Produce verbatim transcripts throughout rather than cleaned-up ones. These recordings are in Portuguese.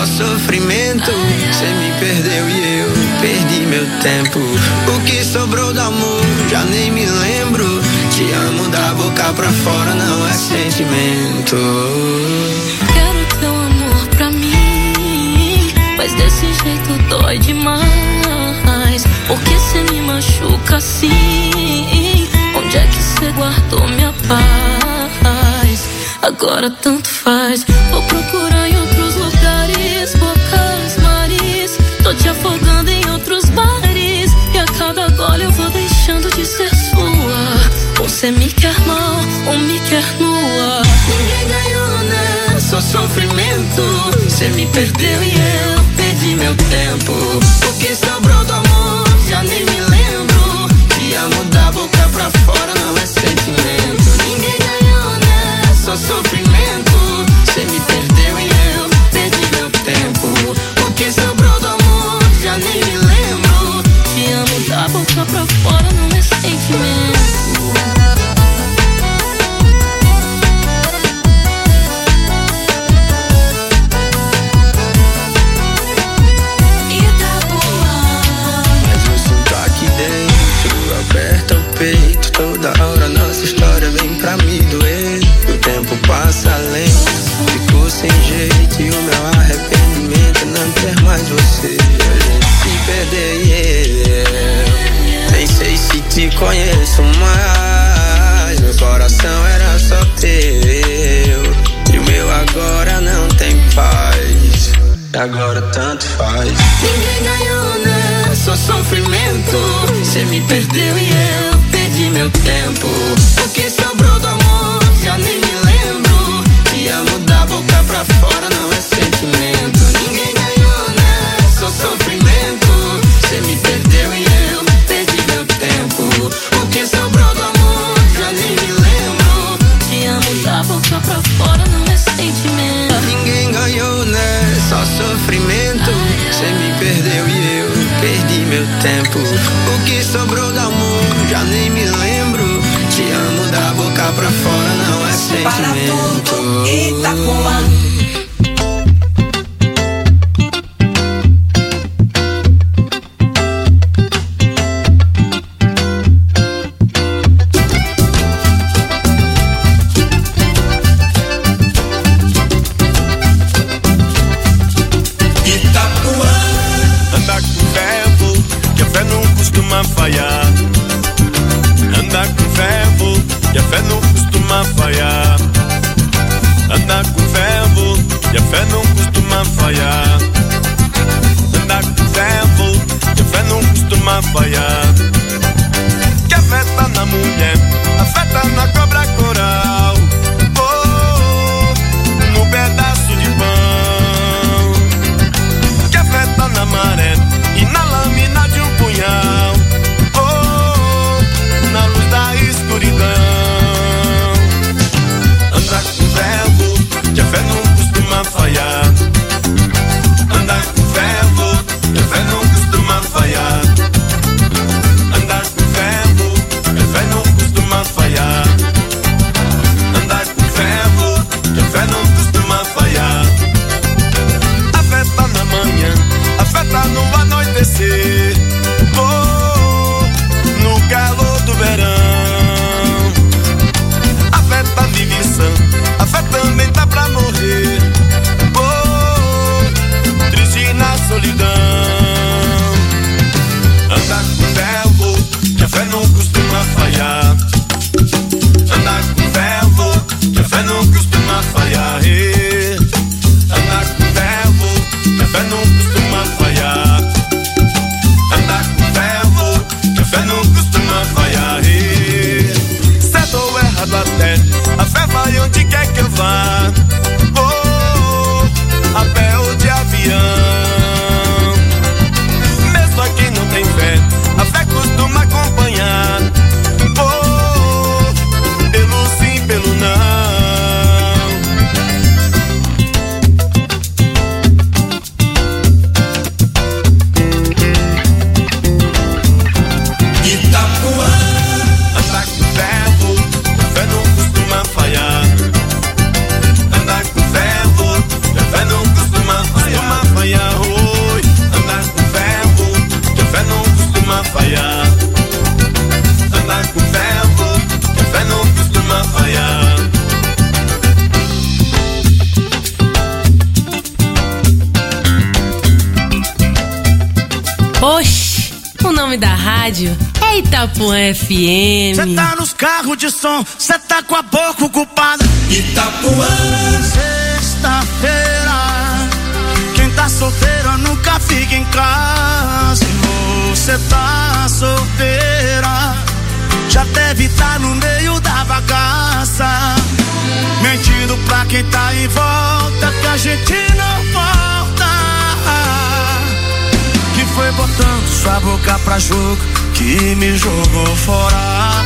só sofrimento. Cê me perdeu e eu perdi meu tempo. O que sobrou do amor, já nem me lembro. Te amo da boca pra fora, não é sentimento. Quero teu amor pra mim, mas desse jeito dói demais. Porque cê me machuca assim? Onde é que cê guardou minha paz? Agora tanto faz. Vou procurar em outros lugares, bocas, mares. Tô te afogando em outros bares. E a cada gole eu vou deixando de ser sua. Ou cê me quer mal, ou me quer nua. Ninguém ganhou, né? Só sofrimento. Cê me perdeu e eu perdi meu tempo. O que sobrou do amor, já nem me lembro. Te amo da boca pra fora, não é sentimento. Ninguém ganhou, né? Só sofrimento. Cê me perdeu e eu perdi meu tempo. O que sobrou do amor, já nem me lembro. Te amo da boca pra fora, não é sentimento. Aperta o peito, toda hora nossa história vem pra me doer. O tempo passa lento, ficou sem jeito. E o meu arrependimento é não ter mais você. A gente se perder, yeah. Nem sei se te conheço mais. Meu coração era só teu, e o meu agora não tem paz. Agora tanto faz. Ninguém ganhou, né? Só sofrimento. Cê me perdeu e eu perdi meu tempo. O que sobrou do amor, já nem me lembro. Te amo da boca pra fora, não é sentimento. Ninguém ganhou, né? Só sofrimento. Cê me perdeu e eu perdi meu tempo. O que sobrou do amor, já nem me lembro. Te amo da boca pra fora, não é sentimento. Ninguém ganhou, né? Só sofrimento. Cê me perdeu e eu perdi meu tempo. O que sobrou do amor, já nem me lembro. Te amo da boca pra fora, não é sentimento. Para tudo, Itapuã. Falhar. Anda com ferro e a fé não costuma falhar. Anda com ferro e a fé não costuma falhar. Anda com ferro e a fé não costuma falhar. Que a fé tá na mulher, a fé tá na cobra coral. Oh, no pedaço de pão. Que a fé tá na maré e na lâmina de um punhal. Na luz da escuridão. Anda com verbo, que a fé não costuma falhar. nome da rádio é Itapuã F M. Cê tá nos carros de som, cê tá com a boca ocupada. Itapuã. Sexta-feira, quem tá solteiro nunca fica em casa. E você tá solteira, já deve estar no meio da bagaça, mentindo pra quem tá em volta que a gente não volta. Que foi botando sua boca pra jogo que me jogou fora.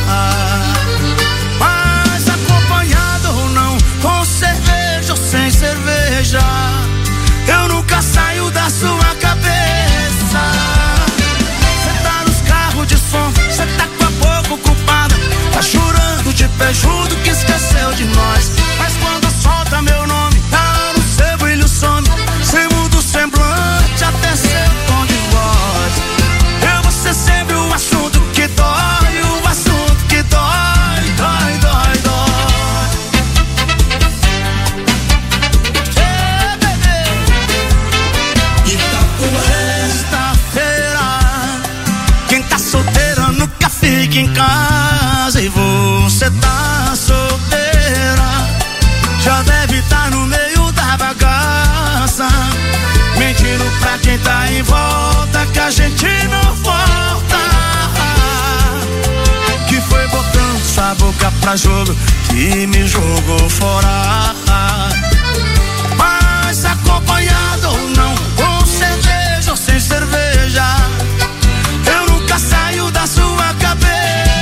Mas acompanhado ou não, com cerveja ou sem cerveja, eu nunca saio da sua cabeça. Cê tá nos carros de som, cê tá com a boca ocupada, tá chorando de pé junto que esqueceu de nós. Mas quando solta meu nome, tá no seu brilho some, cê muda o semblante até seu tom de voz. Eu vou ser sempre o assunto que dói, o assunto que dói, dói, dói, dói. Ei, bebê. Sexta-feira, quem tá solteira nunca fica em casa. E você tá solteira, já deve estar no meio da bagaça, mentindo pra quem tá em volta que a gente não volta. Que foi botando sua boca pra jogo que me jogou fora. Mas acompanhado ou não, com cerveja ou sem cerveja, eu nunca saio da sua cabeça.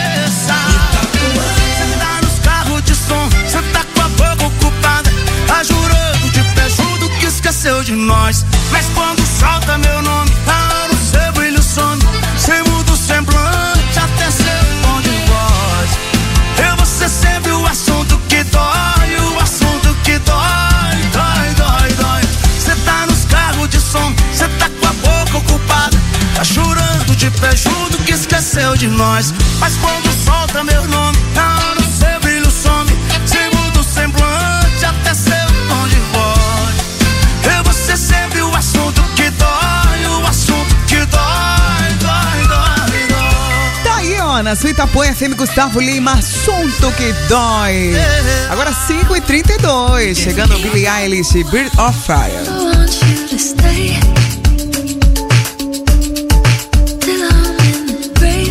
Cê tá nos carros de som, cê tá com a boca ocupada, tá jurando de pé junto que esqueceu de nós. Mas quando solta meu nome, tá no seu brilho some, cê muda o semblante até seu tom de voz. Eu vou ser sempre o assunto que dói, o assunto que dói, dói, dói, dói. Cê tá nos carros de som, cê tá com a boca ocupada, tá chorando de pé junto que esqueceu de nós. Mas quando solta meu nome, tá no seu brilho some, cê muda o semblante até seu tom de voz. Eu vou ser sempre o assunto que dói, o assunto que dói, dói, dói, dói. Tá aí, ó, na sua Itapuã F M, Gustavo Lima, assunto que dói. Agora cinco e trinta e dois, chegando o Billie Eilish, Bird of Fire. I want you to stay till I'm in the grave,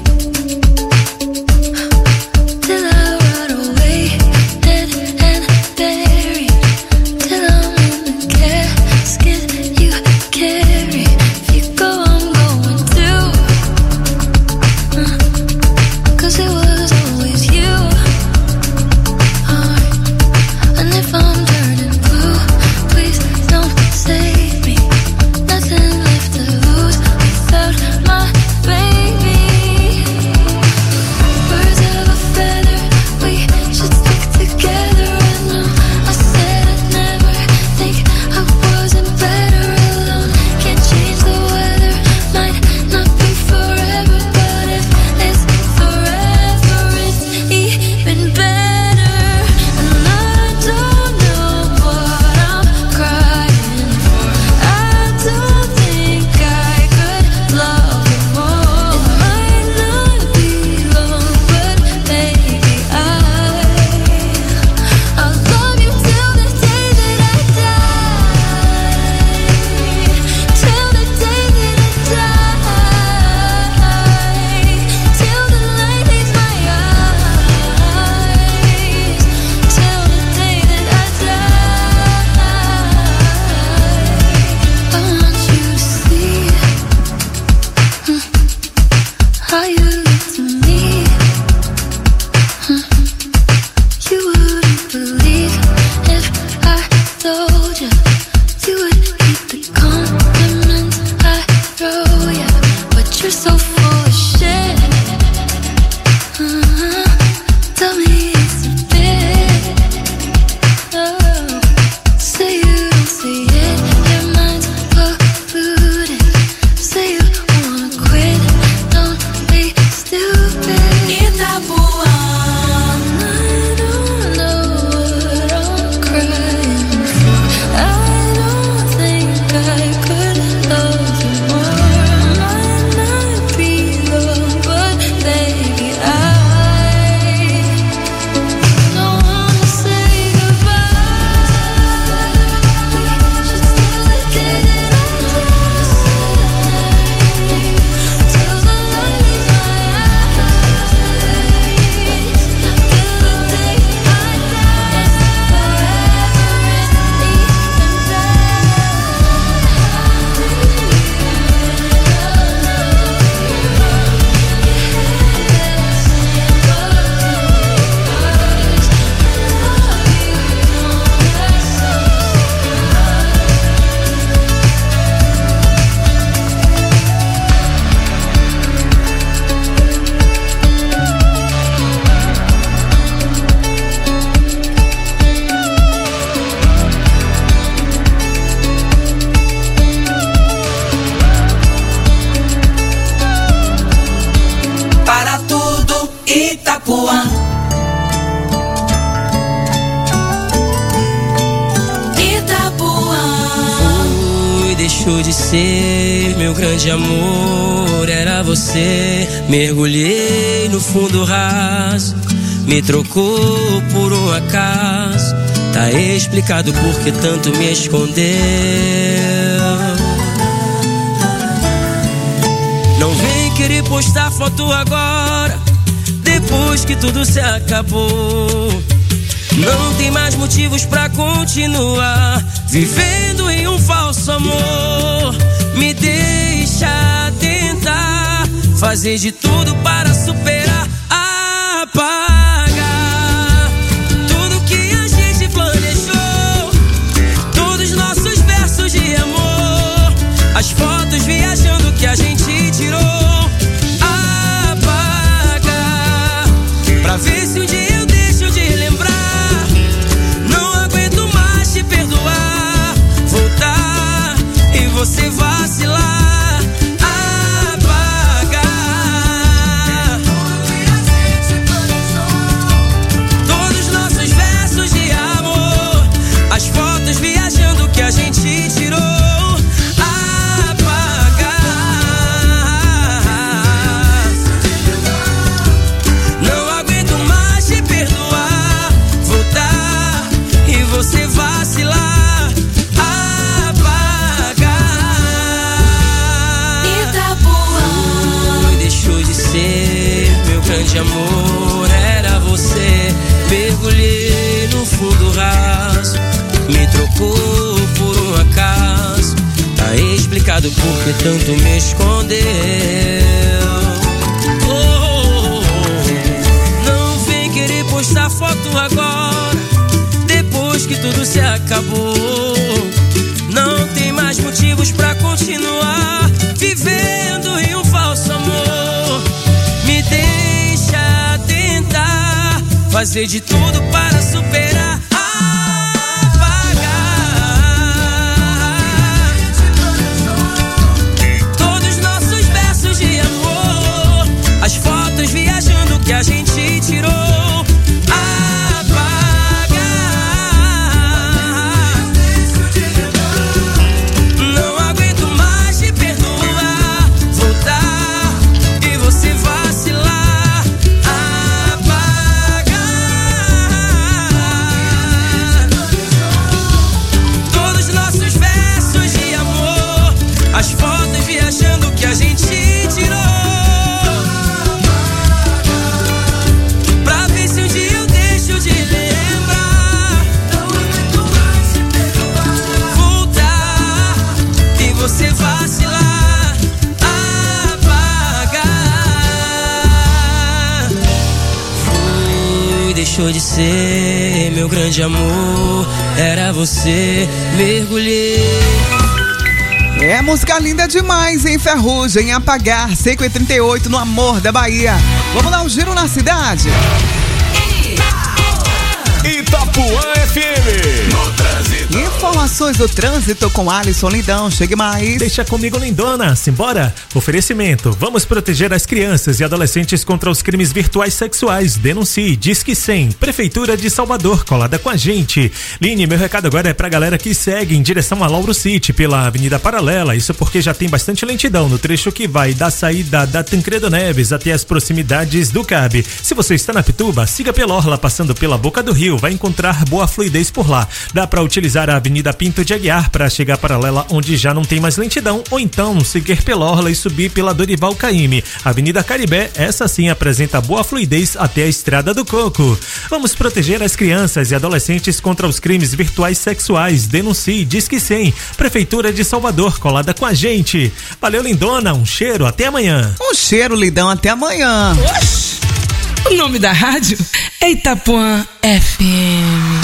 till I rot away, dead and buried, till I'm in the casket you carry. If you go, I'm going too, uh, 'cause it was always you. Uh, and if I'm turning blue, please don't save me. Itapuã. Deixou de ser meu grande amor, era você. Mergulhei no fundo raso, me trocou por um acaso. Tá explicado por que tanto me escondeu. Não vem querer postar foto agora, depois que tudo se acabou. Não tem mais motivos pra continuar vivendo em um falso amor. Me deixa tentar fazer de tudo para superar, apagar tudo que a gente planejou, todos os nossos versos de amor, as fotos viajando que a gente tirou. Apagar pra ver se um dia eu deixo de lembrar. Perdoar, voltar e você vacilar, apagar todos os nossos versos de amor, as fotos viajando que a gente tirou. Apagar, não aguento mais te perdoar, voltar e você vacilar. Meu grande amor era você. Mergulhei no fundo raso, me trocou por um acaso. Tá explicado por que tanto me escondeu. Oh, oh, oh. Não vem querer postar foto agora, depois que tudo se acabou. Não tem mais motivos pra continuar vivendo em um falso amor. Me deixa tentar fazer de tudo para superar, apagar todos os nossos versos de amor, as fotos viajando que a gente tirou. As fotos viajando que a gente tirou, pra ver se um dia eu deixo de lembrar. Voltar e você vacilar, apagar. Fui, deixou de ser meu grande amor, era você. Mergulhei. É música linda demais, hein? Ferrugem, Apagar, cinco e trinta e oito no Amor da Bahia. Vamos dar um giro na cidade? Itapuã F M. No trânsito. Informações do trânsito com Alisson Lindão. Chegue mais. Deixa comigo, lindona. Simbora. Oferecimento. Vamos proteger as crianças e adolescentes contra os crimes virtuais sexuais. Denuncie. Disque cem. Prefeitura de Salvador. Colada com a gente. Line, meu recado agora é pra galera que segue em direção a Lauro City pela Avenida Paralela. Isso porque já tem bastante lentidão no trecho que vai da saída da Tancredo Neves até as proximidades do C A B. Se você está na Pituba, siga pela orla passando pela Boca do Rio. Vai encontrar boa fluidez por lá. Dá para utilizar a Avenida Pinto de Aguiar para chegar paralela onde já não tem mais lentidão, ou então seguir pela orla e subir pela Dorival Caymmi. Avenida Caribé, essa sim apresenta boa fluidez até a Estrada do Coco. Vamos proteger as crianças e adolescentes contra os crimes virtuais sexuais. Denuncie, Disque cem. Prefeitura de Salvador, colada com a gente. Valeu, lindona, um cheiro, até amanhã. Um cheiro, Lindão, até amanhã. Oxi. O nome da rádio é Itapuã F M.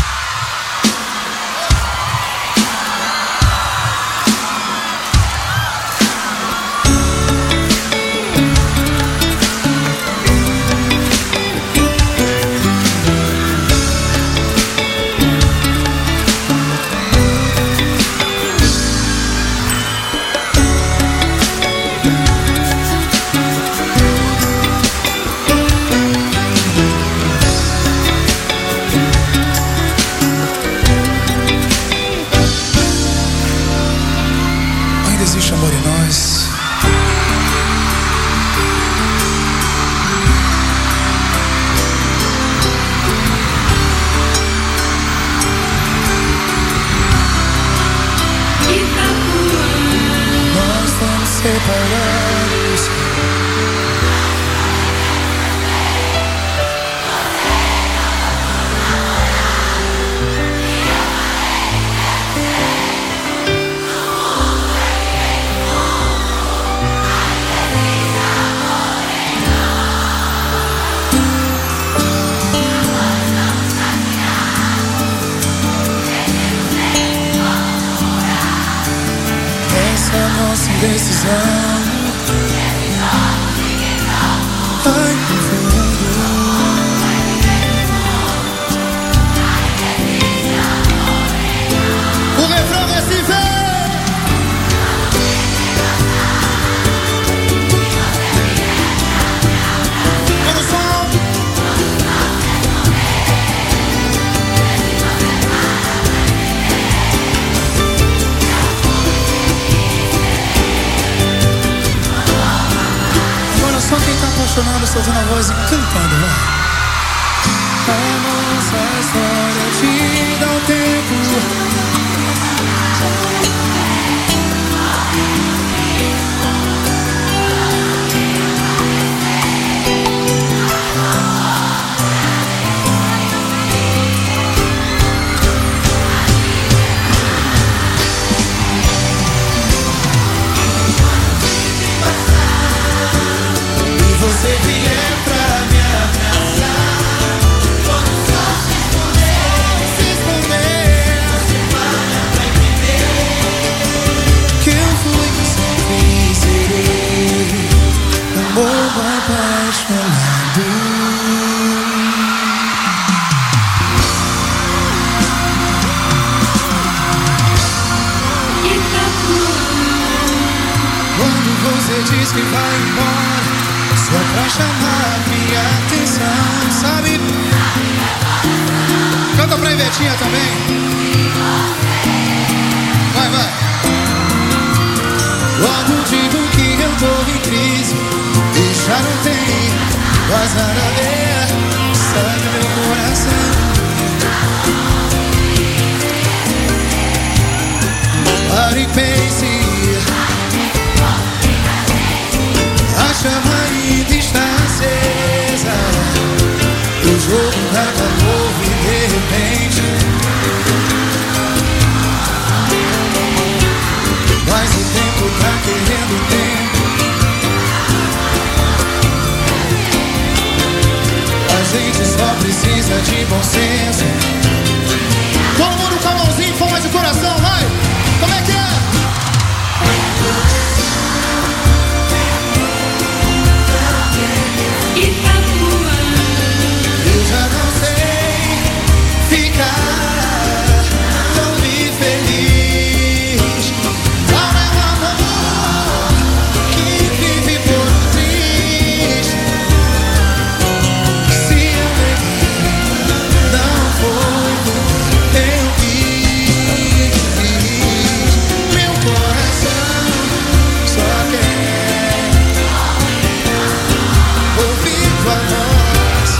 ainda existe amor em nós. Nós estamos separados. Nossa indecisão vai pro fundo. O refrão desse vem. Quando o som só quem tá apaixonado, soltando a voz e cantando, vai. A nossa história te dá o tempo. Você vier pra me abraçar, quando só se esconder, se esconder, você para pra entender que eu fui que sempre serei um bobo apaixonado. Quando você diz que vai embora, só pra chamar minha atenção, sabe? Canta pra Ivetinha também. Vai, vai. Quando digo que eu tô em crise e já não tem mais nada a ver, sabe meu coração? Pare e pense, a chama ainda está acesa, o jogo acabou e de repente, mas o tempo tá querendo tempo. A gente só precisa de bom senso. Todo mundo com a mãozinha em forma de coração, vai! Como é que é? Eu já não sei ficar tão infeliz. Não é um amor que vive por um triz. Se eu neguei, não foi porque eu quis. Meu coração só quer ouvir tua voz,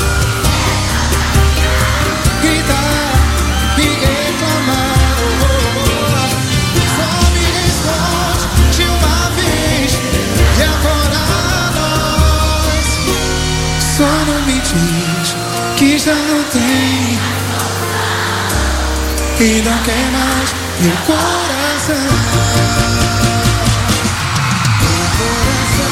gritar e reclamar. Oh, oh, oh. Só me responde de uma vez e agora nós. Só não me diz que já não tem e não quer mais meu coração. Meu coração.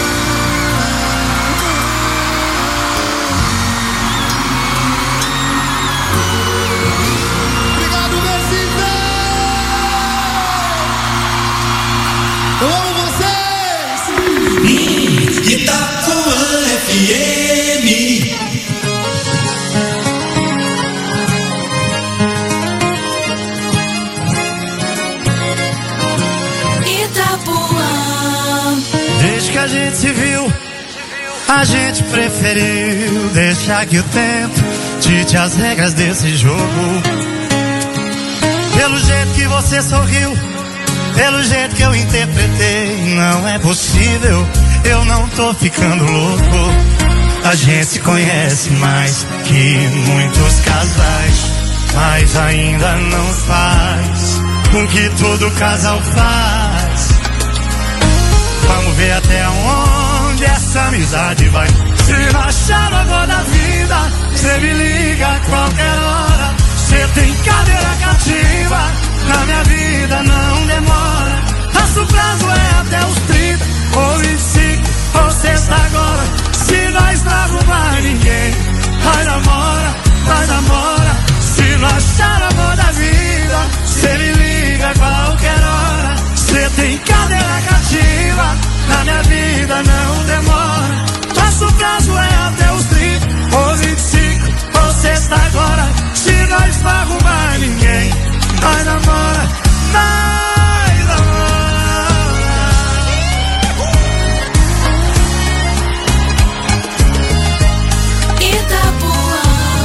Obrigado, Mercida! Eu amo vocês! Itapuã F M. Itapuã. Desde que a gente se viu, a gente preferiu deixar que o tempo dite as regras desse jogo. Pelo jeito que você sorriu, pelo jeito que eu interpretei, não é possível, eu não tô ficando louco. A gente se conhece mais que muitos casais, mas ainda não faz com que todo casal faz. Vamos ver até onde essa amizade vai. Se não achar o amor da vida, cê me liga a qualquer hora. Cê tem cadeira cativa, na minha vida não demora. Nosso prazo é até os trinta, ou vinte e cinco, ou sexta agora. Se nós não arrumar ninguém, vai namora, vai namora. Se não achar o amor da vida, cê me liga a qualquer hora. Cê tem cadeira cativa, na minha vida não demora. Nosso prazo é até os trinta, ou vinte e cinco, ou sexta agora. Se nós não arrumar ninguém, nós namora, nós namora. Itapuã.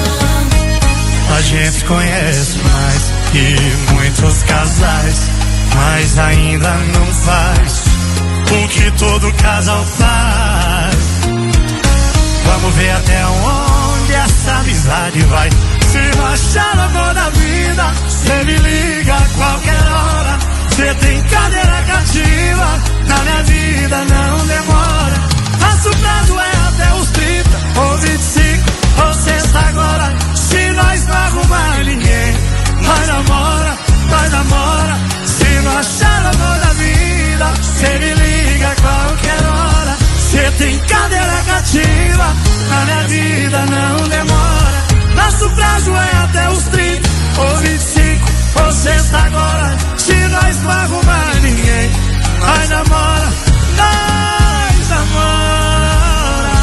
A gente conhece mais que muitos casais, mas ainda não faz o que todo casal faz. Vamos ver até onde essa amizade vai. Se não achar o amor da vida, cê me liga a qualquer hora. Cê tem cadeira cativa, na minha vida não demora. Nosso prazo é até os trinta, ou vinte e cinco, ou sexta agora. Se nós não arrumar ninguém, nós namora, nós namora. Se não achar o amor da vida, cê me liga a qualquer hora. Cê tem cadeira cativa, na minha vida não demora. Nosso prazo é até os trinta, ou vinte e cinco, ou sexta agora. Se nós não arrumar ninguém, nós namora, nós namora.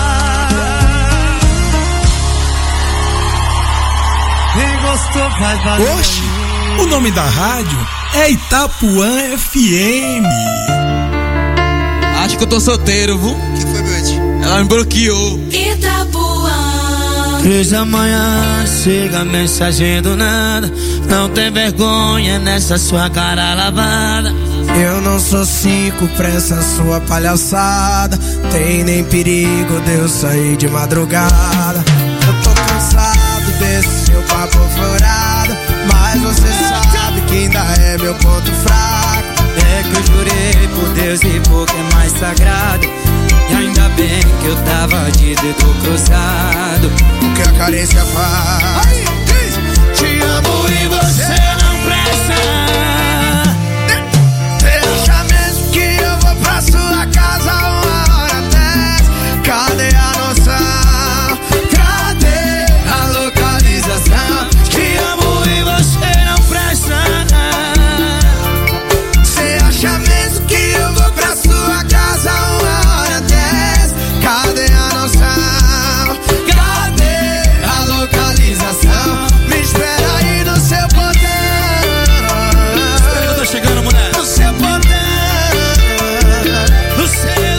Quem gostou faz barulho. Oxe, o nome da rádio é Itapuã F M. Acho que eu tô solteiro, viu? O que foi, Bete? Ela me bloqueou. Itapuã. Três da manhã, chega a mensagem do nada. Não tem vergonha nessa sua cara lavada. Eu não sou cinco pra essa sua palhaçada. Tem nem perigo de eu sair de madrugada. Eu tô cansado desse seu papo furado, mas você sabe que ainda é meu ponto fraco. É que eu jurei por Deus e por quem é mais sagrado. E ainda bem que eu tava de dedo cruzado. O que a carência faz? Aí, diz. Te amo e você não presta. Você acha mesmo que eu vou pra sua casa uma hora dez? Cadê a noção? Cadê a localização? Te amo e você não presta. Você acha mesmo que eu vou pra sua casa uma hora dez? Cadê a noção? Cadê a localização? Me espera aí no seu portão. Eu tô chegando, mulher. No seu portão. No seu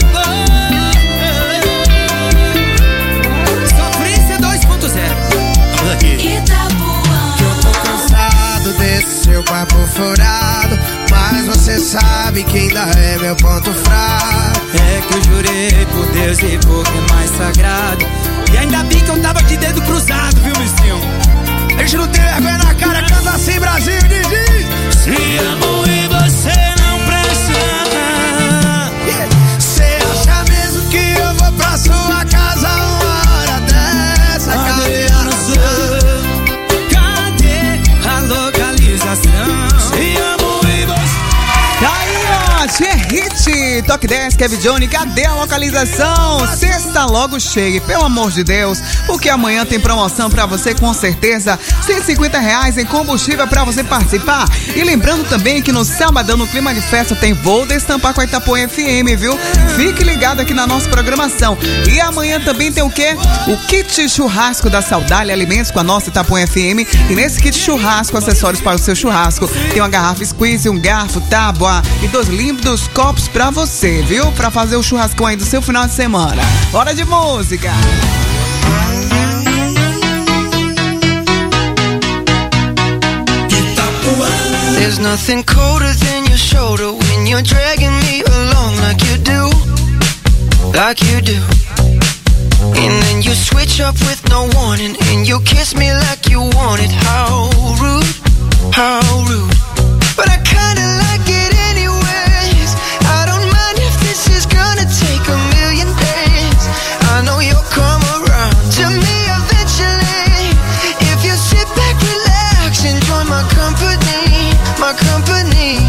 Sofrência dois ponto zero. Vamos aqui. Itapuã. Eu tô cansado desse seu papo furado, mas você sabe que ainda é meu ponto fraco. É que eu jurei por Deus e por quem é mais sagrado. E ainda bem que eu tava de dedo cruzado, viu, Mistinho? A gente não tem vergonha na cara, canta assim, Brasil, diz, diz. Te amo e você não presta. Você acha mesmo que eu vou pra sua casa uma hora dessa? Cadê a noção? Cadê a localização? Te amo e você. Tá aí, ó, Tchê Hit, Toque dez, Kevin Johnny, cadê a localização? Sexta logo chegue, pelo amor de Deus, porque amanhã tem promoção pra você, com certeza, cento e cinquenta reais em combustível pra você participar. E lembrando também que no sabadão, no clima de festa, tem voo de estampar com a Itapuã F M, viu? Fique ligado aqui na nossa programação. E amanhã também tem o quê? O kit churrasco da Saudade Alimentos com a nossa Itapuã F M. E nesse kit churrasco, acessórios para o seu churrasco, tem uma garrafa squeeze, um garfo, tábua e dois lindos copos pra você, viu? Pra fazer o churrascão aí do seu final de semana. Hora de música! There's nothing colder than your shoulder. you're dragging me along like you do, like you do. And then you switch up with no warning, and you kiss me like you want it. How rude, how rude. But I kinda like it anyways. I don't mind if this is gonna take a million days. I know you'll come around to me eventually. If you sit back, relax, enjoy my company, my company.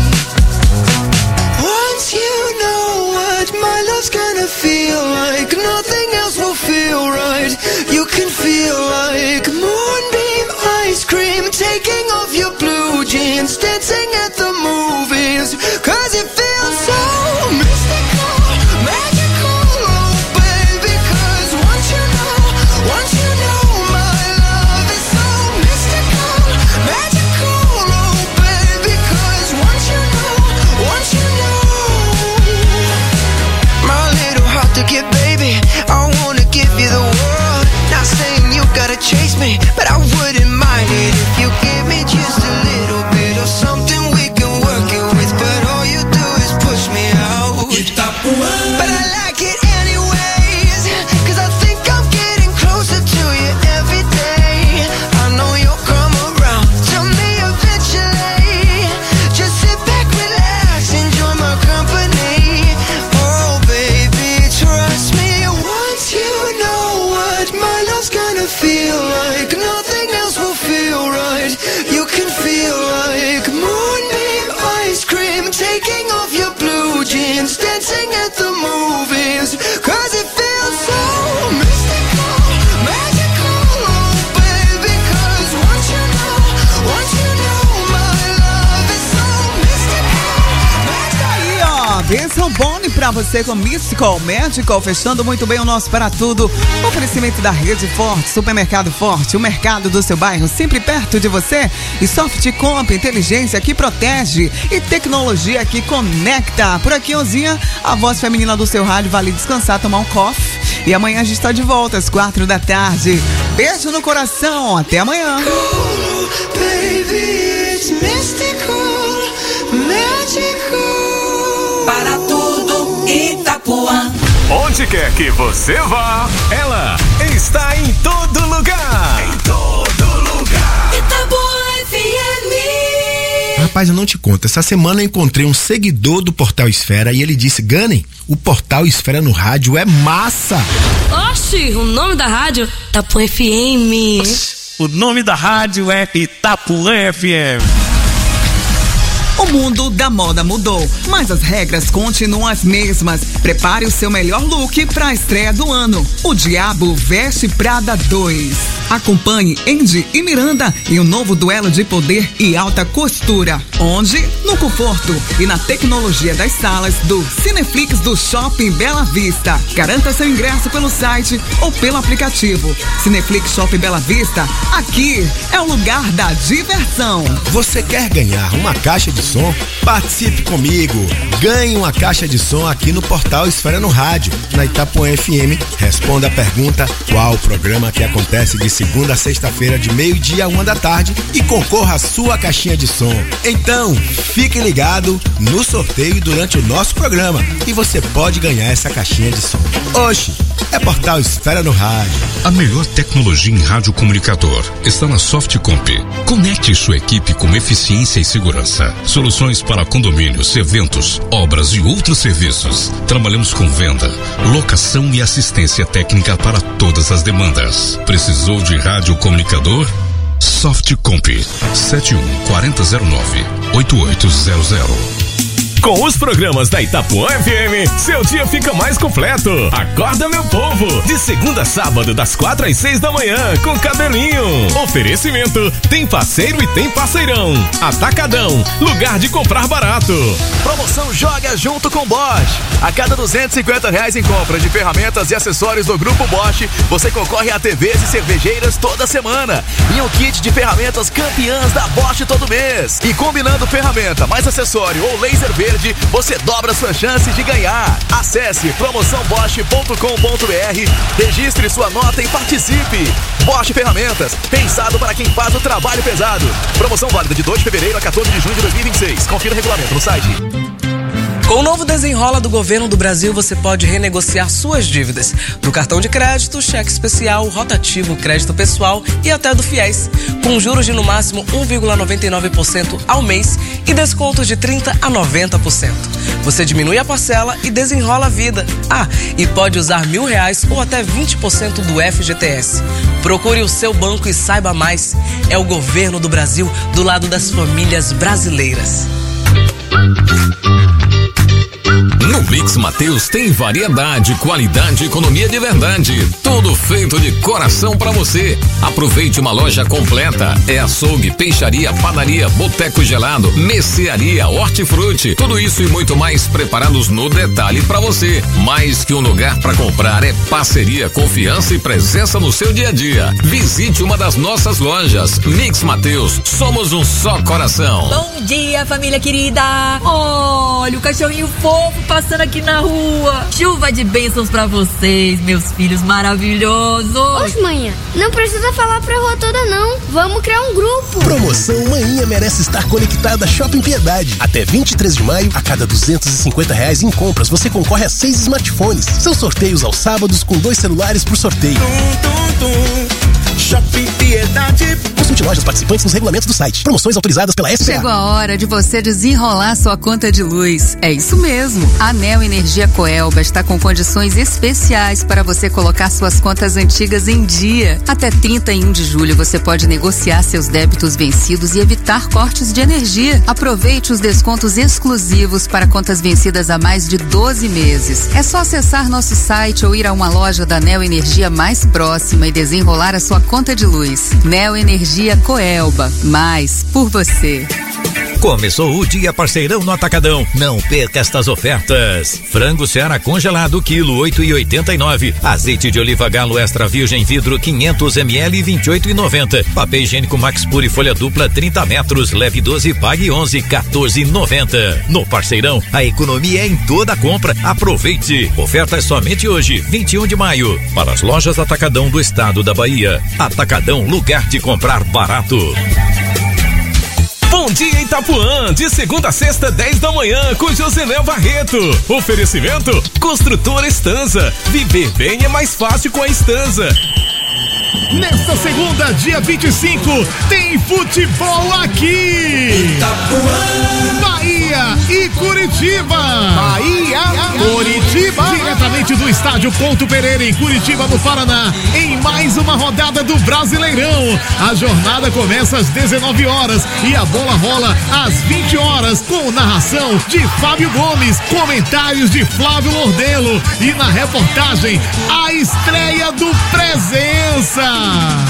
Once you know what my love's gonna feel like, nothing else will feel right. You can feel like moonbeam ice cream, taking off your blue jeans, dancing at the movies, cause it feels so mystical, magical, oh baby. Cause once you know, once you know my love is so mystical, magical, oh baby. Cause once you know, once you know, my little heart to get, baby, I wanna give you the world. Not saying you gotta chase me, but I wouldn't mind it if you give me just a little bit of something we can work it with. But all you do is push me out. But I like it anyways, cause I think I'm getting closer to you every day. I know you'll come around to me eventually. Just sit back, relax, enjoy my company. Oh baby, trust me. Once you know what my love's gonna feel like, nothing else will feel right. You can feel like moonbeam ice cream, taking off your blue jeans, dancing at the movies, cause it feels so mystical, magical, oh baby. Cause once you know, once you know my love is so mystical, magical. Aí, ó, Benção Boni pra você com Mystical Magical, fechando muito bem o nosso Para Tudo. Oferecimento da Rede Forte, Supermercado Forte, o mercado do seu bairro, sempre perto de você. E Softcomp, inteligência que protege e tecnologia que conecta. Por aqui, Ozinha, a voz feminina do seu rádio. Vale descansar, tomar um coffee. E amanhã a gente tá de volta às quatro da tarde. Beijo no coração, até amanhã. Cool, baby, it's mystical, magical. Para tudo Itapuã. Onde quer que você vá, ela está em todo lugar. Em todo lugar. Itapuã F M. Rapaz, eu não te conto. Essa semana eu encontrei um seguidor do Portal Esfera e ele disse: Gunny, o Portal Esfera no rádio é massa. Oxi, o nome da rádio? Itapuã F M. O nome da rádio é Itapuã F M. O mundo da moda mudou, mas as regras continuam as mesmas. Prepare o seu melhor look para a estreia do ano. O Diabo Veste Prada dois. Acompanhe Andy e Miranda em um novo duelo de poder e alta costura. Onde? No conforto e na tecnologia das salas do Cineflix do Shopping Bela Vista. Garanta seu ingresso pelo site ou pelo aplicativo. Cineflix Shopping Bela Vista, aqui é o lugar da diversão. Você quer ganhar uma caixa de som? Participe comigo. Ganhe uma caixa de som aqui no Portal Esfera no Rádio, na Itapuã F M. Responda a pergunta: qual o programa que acontece de segunda a sexta-feira de meio-dia a uma da tarde, e concorra à sua caixinha de som. Então, fique ligado no sorteio durante o nosso programa e você pode ganhar essa caixinha de som. Oxi, é Portal Esfera no Rádio. A melhor tecnologia em rádio comunicador está na Softcomp. Conecte sua equipe com eficiência e segurança. Soluções para condomínios, eventos, obras e outros serviços. Trabalhamos com venda, locação e assistência técnica para todas as demandas. Precisou de rádio comunicador? Softcomp sete um quatro zero nove oito oito zero zero. Com os programas da Itapuã F M, seu dia fica mais completo. Acorda, meu povo, de segunda a sábado, das quatro às seis da manhã, com Cabelinho. Oferecimento: tem parceiro e tem parceirão. Atacadão, lugar de comprar barato. Promoção Joga Junto com Bosch. A cada duzentos e cinquenta reais em compra de ferramentas e acessórios do Grupo Bosch, você concorre a T Vs e cervejeiras toda semana. E um kit de ferramentas campeãs da Bosch todo mês. E combinando ferramenta mais acessório ou laser verde, você dobra sua chance de ganhar. Acesse promoção bosch ponto com ponto b r, registre sua nota e participe. Bosch Ferramentas, pensado para quem faz o trabalho pesado. Promoção válida de dois de fevereiro a quatorze de junho de dois mil e vinte e seis. Confira o regulamento no site. Com o novo Desenrola do Governo do Brasil, você pode renegociar suas dívidas do cartão de crédito, cheque especial, rotativo, crédito pessoal e até do FIES, com juros de no máximo um vírgula noventa e nove por cento ao mês e descontos de trinta a noventa por cento. Você diminui a parcela e desenrola a vida. Ah, e pode usar mil reais ou até vinte por cento do F G T S. Procure o seu banco e saiba mais. É o Governo do Brasil do lado das famílias brasileiras. No Mix Mateus tem variedade, qualidade e economia de verdade. Tudo feito de coração pra você. Aproveite uma loja completa. É açougue, peixaria, padaria, boteco gelado, mercearia, hortifruti. Tudo isso e muito mais preparados no detalhe pra você. Mais que um lugar pra comprar, é parceria, confiança e presença no seu dia a dia. Visite uma das nossas lojas. Mix Mateus, somos um só coração. Bom dia, família querida. Olha o cachorrinho fofo passando aqui na rua. Chuva de bênçãos pra vocês, meus filhos maravilhosos. Oxe, manhã, não precisa falar pra rua toda não. Vamos criar um grupo. Promoção Manhã Merece Estar Conectada Shopping Piedade. Até vinte e três de maio, a cada duzentos e cinquenta reais em compras, você concorre a seis smartphones. São sorteios aos sábados com dois celulares por sorteio. Tum, tum, tum. Shopping Piedade. Consulte lojas participantes nos regulamentos do site. Promoções autorizadas pela S P A. Chegou a hora de você desenrolar sua conta de luz. É isso mesmo. A Neo Energia Coelba está com condições especiais para você colocar suas contas antigas em dia. Até trinta e um de julho você pode negociar seus débitos vencidos e evitar cortes de energia. Aproveite os descontos exclusivos para contas vencidas há mais de doze meses. É só acessar nosso site ou ir a uma loja da Neo Energia mais próxima e desenrolar a sua conta de luz. Neo Energia Coelba. Mais por você. Começou o dia parceirão no Atacadão. Não perca estas ofertas. Frango Seara congelado, quilo oito e oitenta e nove. Azeite de oliva Galo Extra Virgem vidro quinhentos mililitros, vinte e oito e noventa. Papel higiênico Max Pure folha dupla trinta metros, leve doze, pague onze, quatorze e noventa. No parceirão, a economia é em toda a compra. Aproveite. Ofertas somente hoje, vinte e um de maio. Para as lojas Atacadão do estado da Bahia. Atacadão, lugar de comprar barato. Bom dia Itapuã, de segunda a sexta, dez da manhã, com Josenel Barreto. Oferecimento, Construtora Estanza. Viver bem é mais fácil com a Estanza. Nesta segunda, dia vinte e cinco, tem futebol aqui. Itapuã, Bahia e Curitiba. Bahia, Curitiba. Diretamente do estádio Ponto Pereira, em Curitiba, no Paraná, em mais uma rodada do Brasileirão. A jornada começa às dezenove horas e a bola rola às vinte horas, com narração de Fábio Gomes, comentários de Flávio Lordelo e na reportagem, a estreia do Presença.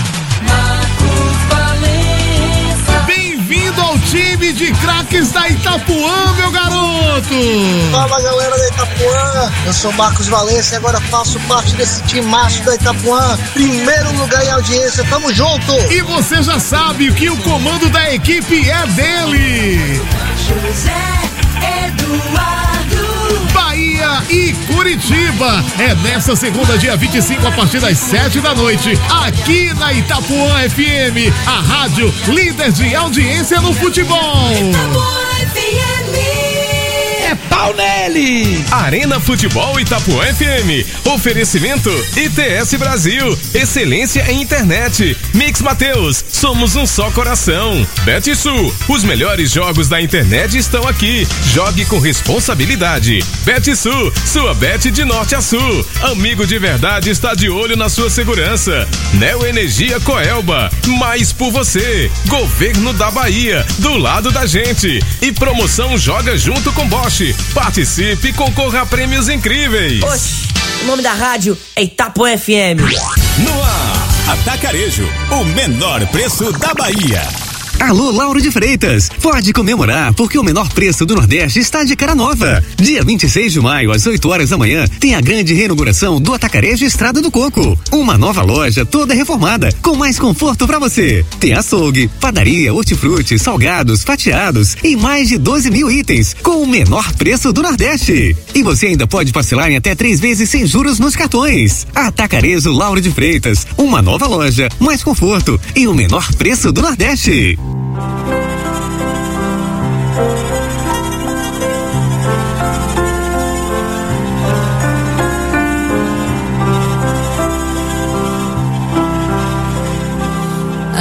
Bem-vindo ao time de craques da Itapuã, meu garoto! Fala, galera da Itapuã, eu sou Marcos Valença e agora faço parte desse timaço da Itapuã. Primeiro lugar em audiência, tamo junto! E você já sabe que o comando da equipe é dele! José Eduardo! Bahia e Curitiba. É nessa segunda, dia vinte e cinco, a partir das sete da noite, aqui na Itapuã F M, a rádio líder de audiência no futebol. Itapuã F M. É pau nele! Arena Futebol Itapuã F M. Oferecimento I T S Brasil. Excelência em internet. Mix Mateus. Somos um só coração. BetSul. Os melhores jogos da internet estão aqui. Jogue com responsabilidade. BetSul. Sua bet de norte a sul. Amigo de verdade está de olho na sua segurança. Neo Energia Coelba. Mais por você. Governo da Bahia. Do lado da gente. E promoção Joga Junto com Bosch. Participe e concorra a prêmios incríveis. Oxi, o nome da rádio é Itapuã F M. No ar, Atacarejo, o menor preço da Bahia. Alô, Lauro de Freitas, pode comemorar porque o menor preço do Nordeste está de cara nova. Dia vinte e seis de maio, às oito horas da manhã, tem a grande reinauguração do Atacarejo Estrada do Coco. Uma nova loja toda reformada, com mais conforto pra você. Tem açougue, padaria, hortifruti, salgados, fatiados e mais de doze mil itens, com o menor preço do Nordeste. E você ainda pode parcelar em até três vezes sem juros nos cartões. Atacarejo Lauro de Freitas, uma nova loja, mais conforto e o menor preço do Nordeste.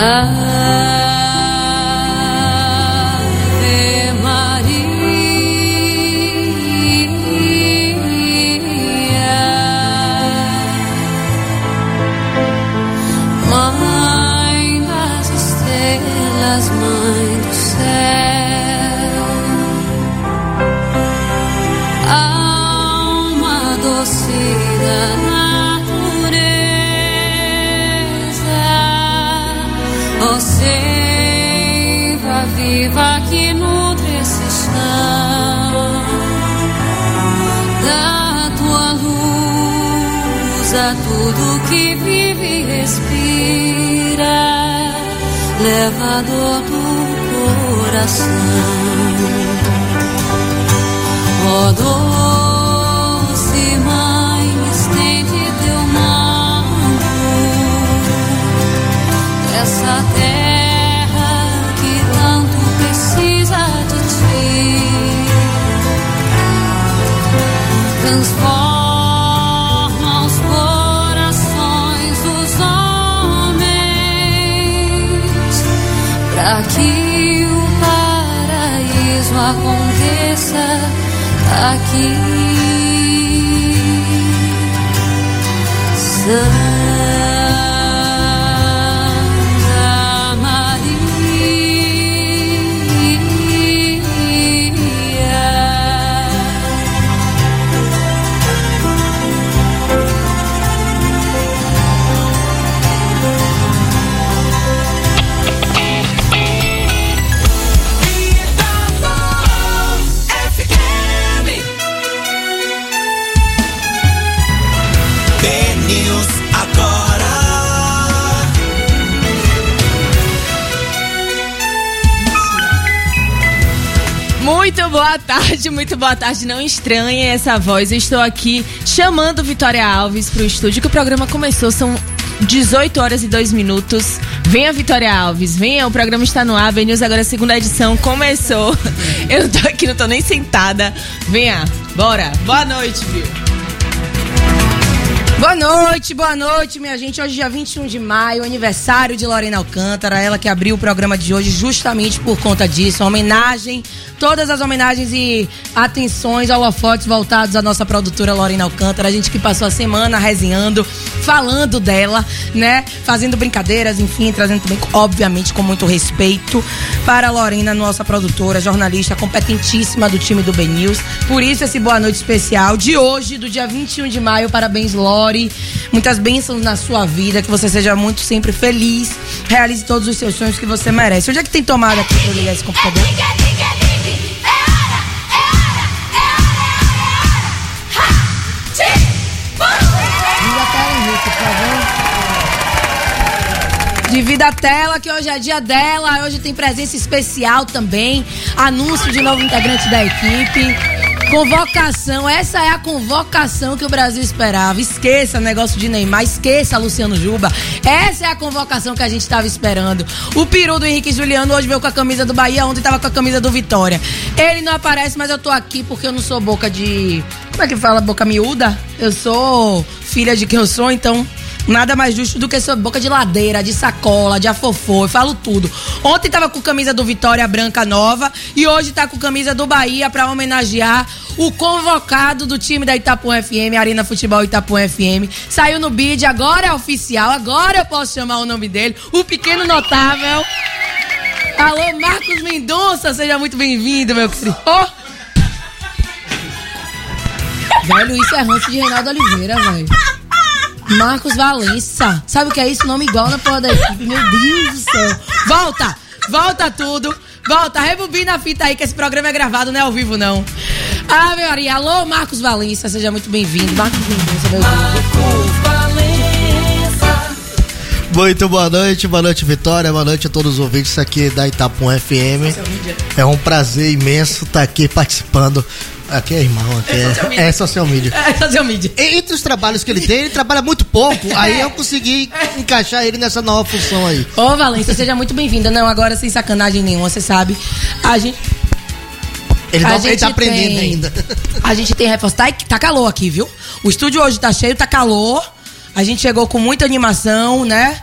Ave Maria, Mãe das estrelas, Mãe do céu, alma doce da natureza, ó seiva viva que nutre esse chão, dá tua luz a tudo que vive e respira, leva a dor do coração. Ó doce Mãe, estende teu manto, essa terra que tanto precisa de ti, transforma os corações dos homens, pra que o paraíso aconteça aqui. Santa Maria, News agora. Muito boa tarde, muito boa tarde. Não estranhe essa voz. Eu estou aqui chamando Vitória Alves para o estúdio, que o programa começou. São dezoito horas e dois minutos. Venha, Vitória Alves, venha. O programa está no ar. B News agora, a segunda edição começou. Eu não tô aqui, não tô nem sentada. Venha, bora. Boa noite, viu? Boa noite, boa noite, minha gente. Hoje, dia vinte e um de maio, aniversário de Lorena Alcântara. Ela que abriu o programa de hoje justamente por conta disso. Uma homenagem, todas as homenagens e atenções, holofotes voltados à nossa produtora Lorena Alcântara. A gente que passou a semana resenhando, falando dela, né? Fazendo brincadeiras, enfim, trazendo também, obviamente, com muito respeito para a Lorena, nossa produtora, jornalista competentíssima do time do B News. Por isso, esse boa noite especial de hoje, do dia vinte e um de maio. Parabéns, Lore. Muitas bênçãos na sua vida, que você seja muito sempre feliz, realize todos os seus sonhos que você merece. Onde é que tem tomada aqui pra eu ligar esse computador? Divida a tela, que hoje é dia dela. Hoje tem presença especial também. Anúncio de novo integrante da equipe. Convocação, essa é a convocação que o Brasil esperava. Esqueça o negócio de Neymar, esqueça Luciano Juba. Essa é a convocação que a gente estava esperando. O peru do Henrique Juliano hoje veio com a camisa do Bahia, ontem estava com a camisa do Vitória. Ele não aparece, mas eu tô aqui porque eu não sou boca de... Como é que fala? Boca miúda? Eu sou filha de quem eu sou, então... Nada mais justo do que sua boca de ladeira, de sacola, de afofô, eu falo tudo. Ontem tava com camisa do Vitória branca nova e hoje tá com camisa do Bahia pra homenagear o convocado do time da Itapuã F M, Arena Futebol Itapuã F M. Saiu no bid, agora é oficial, agora eu posso chamar o nome dele, o pequeno notável. Alô, Marcos Mendonça, seja muito bem-vindo, meu querido. Oh! Velho, isso é ranço de Reinaldo Oliveira, velho. Marcos Valença. Sabe o que é isso? Nome igual na porra da equipe. Meu Deus do céu. Volta! Volta tudo. Volta, rebobina a fita aí, que esse programa é gravado, não é ao vivo, não. Ah, meu Maria. Alô, Marcos Valença. Seja muito bem-vindo. Marcos Valença, meu Marcos Valença. Muito boa noite. Boa noite, Vitória. Boa noite a todos os ouvintes aqui da Itapuã F M. É um prazer imenso estar aqui participando. Aqui é irmão, aqui é, é, social media. É social media. Entre os trabalhos que ele tem, ele trabalha muito pouco. Aí eu consegui encaixar ele nessa nova função aí. Ô, Valência, seja muito bem-vinda. Não, agora sem sacanagem nenhuma, você sabe. A gente. Ele, não, ele tá aprendendo tem, ainda. A gente tem reforço. Tá, tá calor aqui, viu? O estúdio hoje tá cheio, tá calor. A gente chegou com muita animação, né?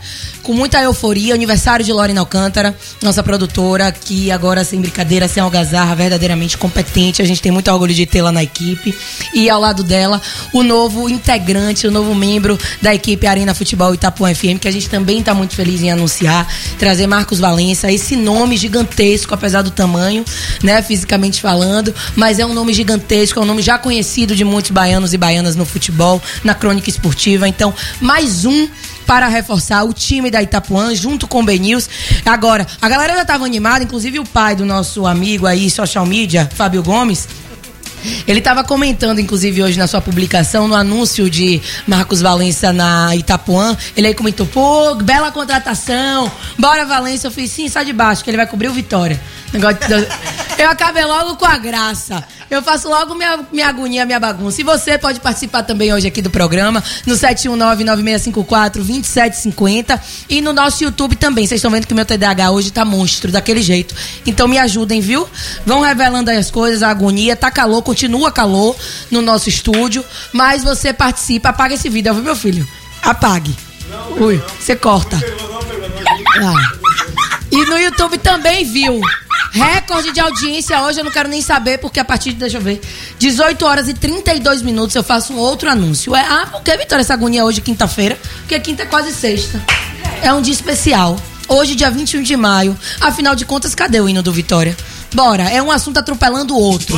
com muita euforia, aniversário de Lorena Alcântara, nossa produtora, que agora, sem brincadeira, sem algazarra, verdadeiramente competente. A gente tem muito orgulho de tê-la na equipe. E ao lado dela, o novo integrante, o novo membro da equipe Arena Futebol Itapuã F M, que a gente também está muito feliz em anunciar, trazer Marcos Valença, esse nome gigantesco, apesar do tamanho, né, fisicamente falando, mas é um nome gigantesco, é um nome já conhecido de muitos baianos e baianas no futebol, na crônica esportiva. Então, mais um para reforçar o time da Itapuã, junto com o B-News. Agora, a galera já tava animada, inclusive o pai do nosso amigo aí, social media, Fábio Gomes, ele estava comentando, inclusive, hoje na sua publicação, no anúncio de Marcos Valença na Itapuã. Ele aí comentou, pô, bela contratação, bora Valença. Eu falei, sim, sai de baixo, que ele vai cobrir o Vitória. Eu acabei logo com a graça. Eu faço logo minha, minha agonia, minha bagunça. E você pode participar também hoje aqui do programa, no sete um nove, nove seis cinco quatro, dois sete cinco zero e no nosso YouTube também. Vocês estão vendo que o meu T D A H hoje tá monstro, daquele jeito. Então me ajudem, viu? Vão revelando aí as coisas, a agonia. Tá calor, continua calor no nosso estúdio, mas você participa. Apaga esse vídeo, viu, meu filho? Apague. Ui, você corta. Ah. E no YouTube também, viu? Recorde de audiência hoje, eu não quero nem saber, porque a partir de, deixa eu ver, dezoito horas e trinta e dois minutos eu faço um outro anúncio. É, ah, por que, Vitória, essa agonia hoje, quinta-feira? Porque quinta é quase sexta. É um dia especial. Hoje, dia vinte e um de maio. Afinal de contas, cadê o hino do Vitória? Bora, é um assunto atropelando o outro.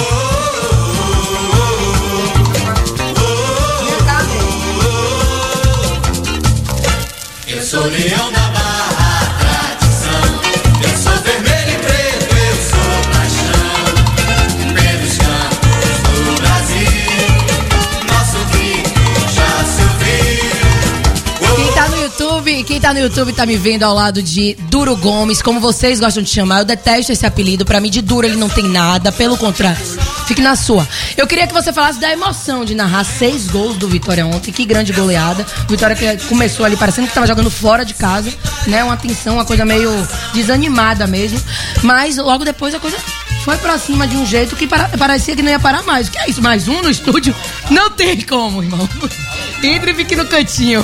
Eu sou leão da barra, tradição. Eu sou vermelho e preto, eu sou paixão. Pelos campos do Brasil, nosso grito já se ouviu. Quem tá no YouTube, quem tá no YouTube tá me vendo ao lado de Duro Gomes, como vocês gostam de chamar. Eu detesto esse apelido, pra mim de Duro ele não tem nada, pelo contrário. Fique na sua. Eu queria que você falasse da emoção de narrar seis gols do Vitória ontem. Que grande goleada. Vitória que começou ali parecendo que estava jogando fora de casa, né? Uma tensão, uma coisa meio desanimada mesmo. Mas logo depois a coisa foi pra cima de um jeito que para, parecia que não ia parar mais. O que é isso? Mais um no estúdio? Não tem como, irmão. Entre e fique no cantinho.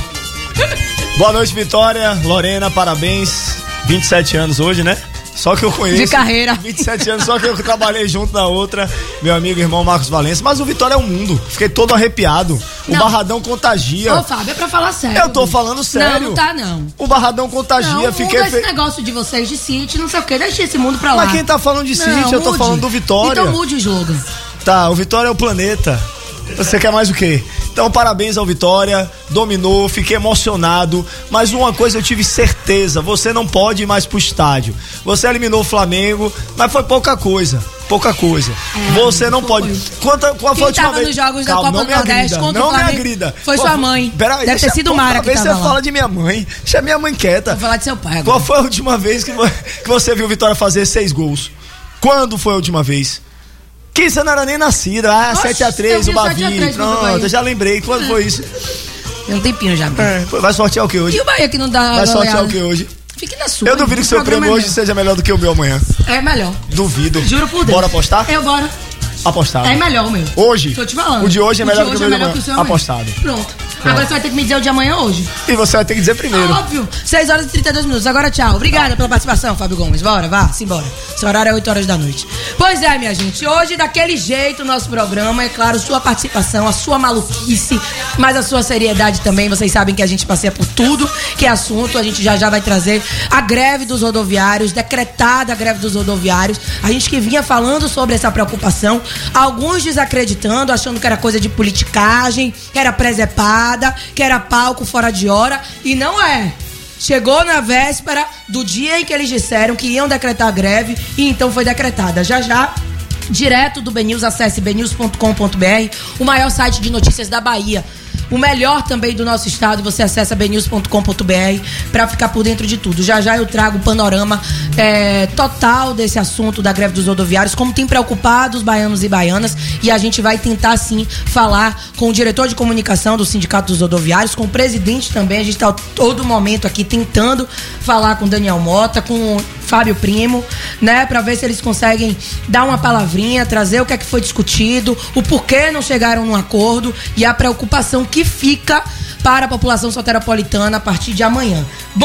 Boa noite, Vitória. Lorena, parabéns. vinte e sete anos hoje, né? Só que eu conheço. De carreira. vinte e sete anos, só que eu trabalhei junto na outra. Meu amigo e irmão Marcos Valença. Mas o Vitória é um mundo. Fiquei todo arrepiado. O Não. Barradão contagia. Ô, Fábio, é pra falar sério. Eu tô falando sério. Não, não tá, não. O Barradão contagia. Não, Fiquei muda fe... esse negócio de vocês de City, não sei o que. Deixa esse mundo pra lá. Mas quem tá falando de City, eu tô mude. falando do Vitória. Então mude o jogo. Tá, o Vitória é o planeta. Você quer mais o quê? Então, parabéns ao Vitória, dominou, fiquei emocionado, mas uma coisa eu tive certeza, você não pode ir mais pro estádio. Você eliminou o Flamengo, mas foi pouca coisa, pouca coisa. É, você não foi. pode. Quanta, qual foi a última vez? Nos jogos Calma, da Copa do Nordeste contra não o Flamengo. me agrida. Foi qual sua mãe. Pera, Deve ter sido Mara que tava você lá. fala de minha mãe, deixa minha mãe quieta. Vou falar de seu pai agora. Qual foi a última vez que você viu o Vitória fazer seis gols? Quando foi a última vez? Que você não era nem nascida. Ah, Oxe, sete a três, o Bavi. Pronto, eu já lembrei. Quando é. foi isso? Tem um tempinho já. É, vai sortear o que hoje? E o Bahia que não dá. Vai sortear o que hoje? Fique na sua. Eu duvido que o seu prêmio hoje seja melhor do que o meu amanhã. É melhor. Duvido. Juro por Deus. Bora apostar? Eu bora. Apostado. É melhor o meu. Hoje? Tô te falando. O de hoje é melhor, o de do, hoje que é melhor que o seu amanhã. Apostado. Pronto. Pronto. Agora você vai ter que me dizer o de amanhã hoje. E você vai ter que dizer primeiro. Óbvio. seis horas e trinta e dois minutos. Agora tchau. Obrigada pela participação, Fábio Gomes. Bora, vá, simbora. Seu horário é oito horas da noite. Pois é, minha gente. Hoje, daquele jeito, o nosso programa. É claro, sua participação, a sua maluquice, mas a sua seriedade também. Vocês sabem que a gente passeia por tudo que é assunto. A gente já já vai trazer a greve dos rodoviários, decretada a greve dos rodoviários. A gente que vinha falando sobre essa preocupação. Alguns desacreditando, achando que era coisa de politicagem, que era presepada, que era palco fora de hora, e não é. Chegou na véspera do dia em que eles disseram que iam decretar a greve, e então foi decretada. Já já, direto do B-News, acesse b news ponto com ponto b r, o maior site de notícias da Bahia. O melhor também do nosso estado, você acessa b news ponto com ponto b r para ficar por dentro de tudo. Já já eu trago o panorama é, total desse assunto da greve dos rodoviários, como tem preocupado os baianos e baianas, e a gente vai tentar sim falar com o diretor de comunicação do Sindicato dos Rodoviários, com o presidente também. A gente está todo momento aqui tentando falar com o Daniel Mota, com o Fábio Primo, né, para ver se eles conseguem dar uma palavrinha, trazer o que é que foi discutido, o porquê não chegaram num acordo e a preocupação que fica para a população soteropolitana a partir de amanhã. Bom,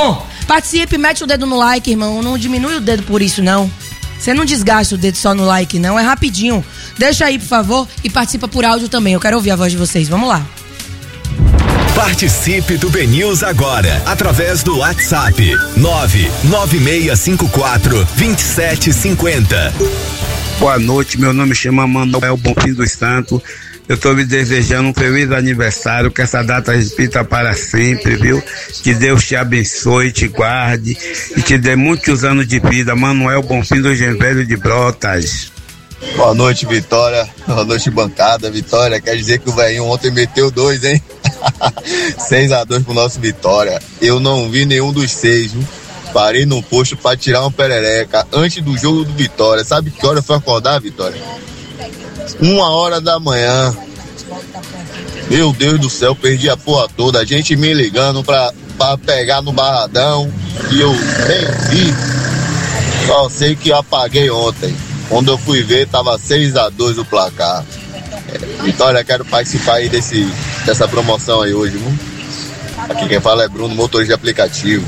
Participe, mete o dedo no like, irmão. Não diminui o dedo por isso, não. Você não desgasta o dedo só no like, não. É rapidinho. Deixa aí, por favor, e participa por áudio também. Eu quero ouvir a voz de vocês. Vamos lá. Participe do B News agora, através do WhatsApp nove nove seis cinco quatro dois sete cinco zero. Boa noite, meu nome chama Manuel Bonfim dos Santos. Eu estou me desejando um feliz aniversário, que essa data repita para sempre, viu? Que Deus te abençoe, te guarde e te dê muitos anos de vida. Manuel Bonfim do Genvelho de Brotas. Boa noite, Vitória. Boa noite, bancada. Vitória, quer dizer que o velhinho ontem meteu dois, hein? seis a dois pro nosso Vitória. Eu não vi nenhum dos seis, viu? Parei no posto pra tirar uma perereca antes do jogo do Vitória. Sabe que hora foi acordar, Vitória? Uma hora da manhã. Meu Deus do céu, perdi a porra toda. A gente me ligando pra, pra pegar no barradão. E eu nem vi. Só sei que eu apaguei ontem. Quando eu fui ver, tava seis a dois o placar. É, Vitória, quero participar aí desse, dessa promoção aí hoje, viu? Aqui quem fala é Bruno, motorista de aplicativo.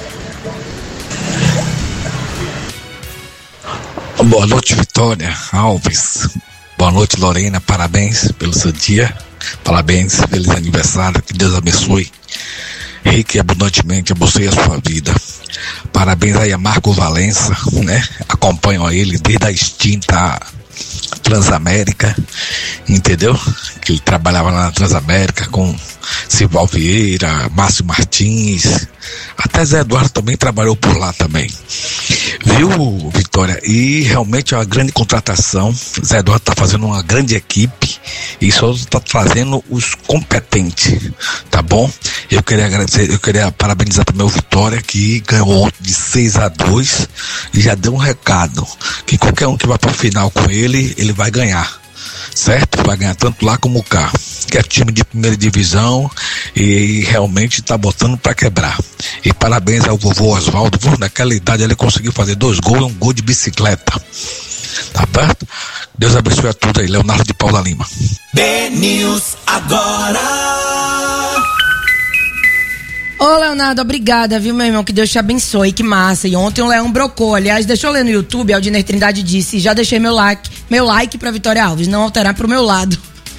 Boa noite, Vitória Alves. Boa noite, Lorena. Parabéns pelo seu dia. Parabéns, feliz aniversário. Que Deus abençoe rica e abundantemente abençoe a sua vida. Parabéns aí a Marco Valença, né? Acompanham a ele desde a extinta Transamérica, entendeu? Que ele trabalhava lá na Transamérica com Silval Vieira, Márcio Martins, até Zé Eduardo também trabalhou por lá também. Viu, Vitória? E realmente é uma grande contratação. Zé Eduardo está fazendo uma grande equipe e só está trazendo os competentes, tá bom? Eu queria agradecer, eu queria parabenizar para o meu Vitória, que ganhou ontem de seis a dois e já deu um recado que qualquer um que vai para o final com ele, ele vai ganhar. Certo? Vai ganhar tanto lá como cá, que é time de primeira divisão e realmente tá botando pra quebrar. E parabéns ao vovô Oswaldo, naquela idade ele conseguiu fazer dois gols e um gol de bicicleta. Tá certo? Deus abençoe a tudo aí, Leonardo de Paula Lima. B News agora. Ô, Leonardo, obrigada, viu, meu irmão? Que Deus te abençoe, que massa. E ontem o Leão brocou. Aliás, deixa eu ler no YouTube, a Aldiner Trindade disse, já deixei meu like, meu like pra Vitória Alves, não alterar pro meu lado.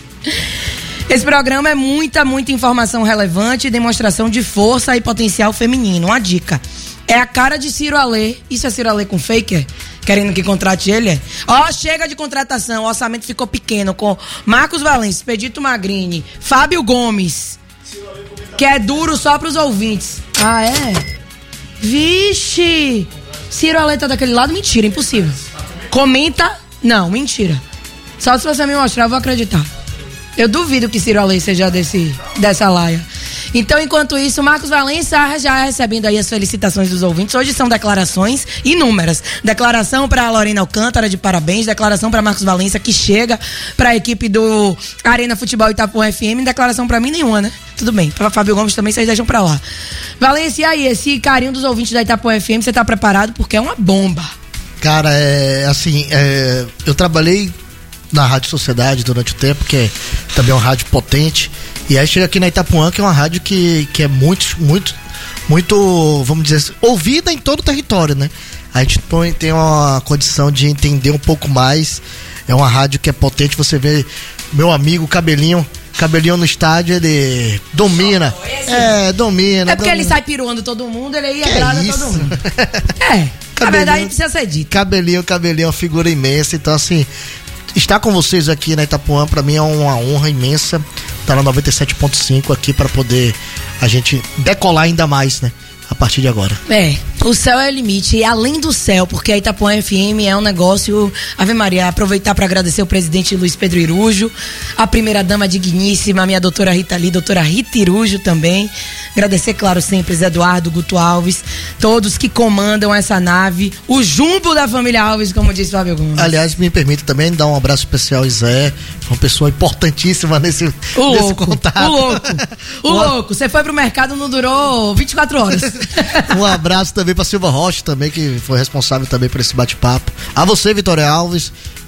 Esse programa é muita, muita informação relevante e demonstração de força e potencial feminino. Uma dica, é a cara de Ciro Alê. Isso é Ciro Alê com faker? Querendo que contrate ele? É? Ó, chega de contratação, o orçamento ficou pequeno com Marcos Valença, Expedito Magrini, Fábio Gomes, que é duro só pros ouvintes. Ah, é? Vixe! Ciro Alê tá daquele lado? Mentira, impossível. Comenta? Não, mentira. Só se você me mostrar, eu vou acreditar. Eu duvido que Ciro Alê seja desse, dessa laia. Então, enquanto isso, Marcos Valença já recebendo aí as felicitações dos ouvintes. Hoje são declarações inúmeras. Declaração para Lorena Alcântara de parabéns, declaração para Marcos Valença, que chega para a equipe do Arena Futebol Itapuã F M, declaração para mim nenhuma, né? Tudo bem, para Fábio Gomes também vocês deixam para lá. Valença, e aí, esse carinho dos ouvintes da Itapuã F M, você tá preparado? Porque é uma bomba. Cara, é assim, é, eu trabalhei na Rádio Sociedade durante o tempo, que é também uma rádio potente, e aí chega aqui na Itapuã, que é uma rádio que, que é muito, muito, muito, vamos dizer assim, ouvida em todo o território, né? A gente tem uma condição de entender um pouco mais, é uma rádio que é potente, você vê meu amigo Cabelinho, Cabelinho no estádio, ele domina, é, domina. É porque domina. ele sai piruando todo mundo, ele aí agrada todo mundo. É, na verdade precisa ser dito. Cabelinho, Cabelinho é uma figura imensa, então assim, estar com vocês aqui na Itapuã pra mim é uma honra imensa. Tá na noventa e sete ponto cinco aqui pra poder a gente decolar ainda mais, né? A partir de agora. É, o céu é o limite. E além do céu, porque a Itapuã F M é um negócio... Ave Maria, aproveitar para agradecer o presidente Luiz Pedro Irujo, a primeira dama digníssima, a minha doutora Rita Lee, doutora Rita Irujo também. Agradecer, claro, sempre Zé Eduardo, Guto Alves, todos que comandam essa nave, o jumbo da família Alves, como disse Fábio Gomes. Aliás, me permite também dar um abraço especial ao Zé, uma pessoa importantíssima nesse, o nesse louco, contato. O louco, o Uma... louco. Você foi pro mercado, não durou vinte e quatro horas. Um abraço também pra Silva Rocha também, que foi responsável também por esse bate-papo. A você, Vitória Alves,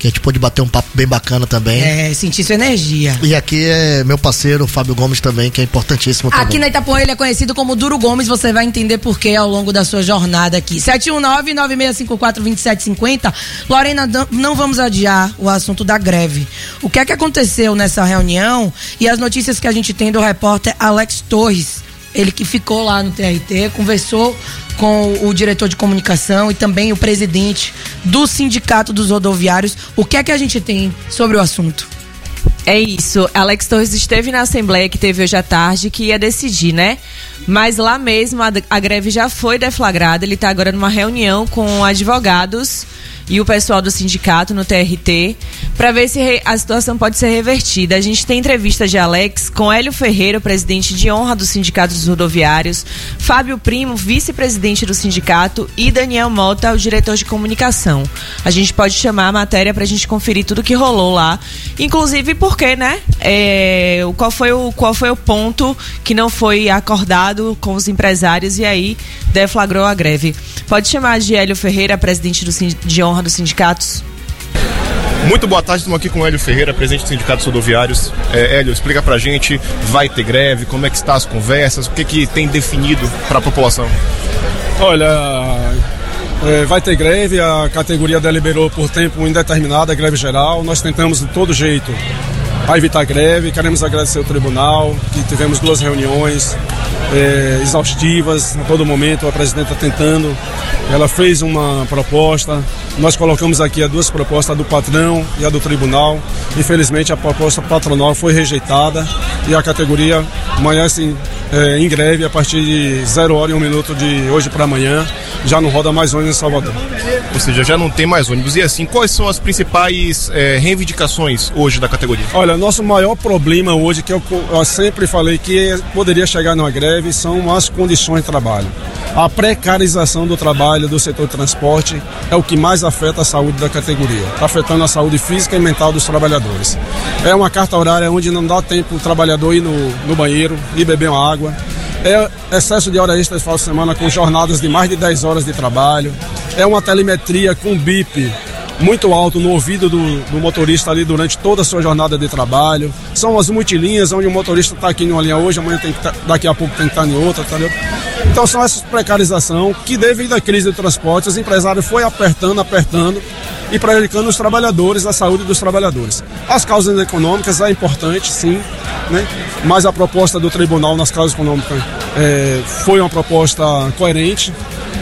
que a gente pôde bater um papo bem bacana também. É, sentir sua energia. E aqui é meu parceiro, Fábio Gomes também, que é importantíssimo também. Aqui na Itapuã ele é conhecido como Duro Gomes, você vai entender por quê ao longo da sua jornada aqui. sete um nove, nove seis cinco quatro, dois sete cinco zero. Lorena, não vamos adiar o assunto da greve. O que é que aconteceu nessa reunião e as notícias que a gente tem do repórter Alex Torres, ele que ficou lá no T R T, conversou com o diretor de comunicação e também o presidente do Sindicato dos Rodoviários. O que é que a gente tem sobre o assunto? É isso, Alex Torres esteve na Assembleia que teve hoje à tarde, que ia decidir, né? Mas lá mesmo a, a greve já foi deflagrada, ele está agora numa reunião com advogados e o pessoal do sindicato no T R T para ver se re, a situação pode ser revertida. A gente tem entrevista de Alex com Hélio Ferreira, presidente de honra do Sindicato dos Rodoviários, Fábio Primo, vice-presidente do sindicato, e Daniel Mota, o diretor de comunicação. A gente pode chamar a matéria para a gente conferir tudo que rolou lá, inclusive porque, né, é, qual, foi o, qual foi o ponto que não foi acordado com os empresários e aí deflagrou a greve. Pode chamar de Hélio Ferreira, presidente do, de honra dos sindicatos. Muito boa tarde, estamos aqui com o Hélio Ferreira, presidente dos sindicatos rodoviários. É, Hélio, explica pra gente, vai ter greve, como é que está as conversas, o que que tem definido para a população? Olha, é, vai ter greve, a categoria deliberou por tempo indeterminado a greve geral, nós tentamos de todo jeito a evitar greve, queremos agradecer ao tribunal, que tivemos duas reuniões é, exaustivas, a todo momento a presidenta tentando, ela fez uma proposta, nós colocamos aqui as duas propostas, a do patrão e a do tribunal. Infelizmente a proposta patronal foi rejeitada e a categoria amanhece é, em greve a partir de zero hora e um minuto de hoje para amanhã, já não roda mais ônibus em Salvador. Ou seja, já não tem mais ônibus. E assim, quais são as principais é, reivindicações hoje da categoria? Olha, nosso maior problema hoje, que eu, eu sempre falei que poderia chegar numa greve, são as condições de trabalho. A precarização do trabalho do setor de transporte é o que mais afeta a saúde da categoria, está afetando a saúde física e mental dos trabalhadores. É uma carta horária onde não dá tempo o trabalhador ir no, no banheiro, ir beber uma água. É excesso de hora extra de final de semana com jornadas de mais de dez horas de trabalho. É uma telemetria com bip muito alto no ouvido do, do motorista ali durante toda a sua jornada de trabalho. São as multilinhas onde o motorista está aqui em uma linha hoje, amanhã tem que tá, daqui a pouco tem que estar em outra, entendeu? Então são essas precarização que devido à crise do transporte, os empresários foi apertando, apertando e prejudicando os trabalhadores, a saúde dos trabalhadores. As causas econômicas é importante, sim, né? Mas a proposta do tribunal nas causas econômicas é, foi uma proposta coerente,